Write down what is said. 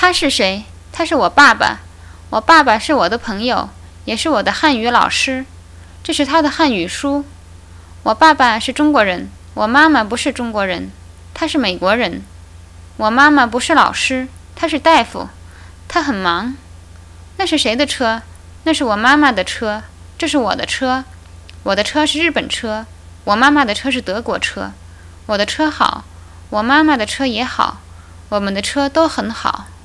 他是谁？他是我爸爸。我爸爸是我的朋友，也是我的汉语老师。这是他的汉语书。我爸爸是中国人，我妈妈不是中国人，他是美国人。我妈妈不是老师，她是大夫，她很忙。那是谁的车？那是我妈妈的车。这是我的车。我的车是日本车，我妈妈的车是德国车。我的车好，我妈妈的车也好，我们的车都很好。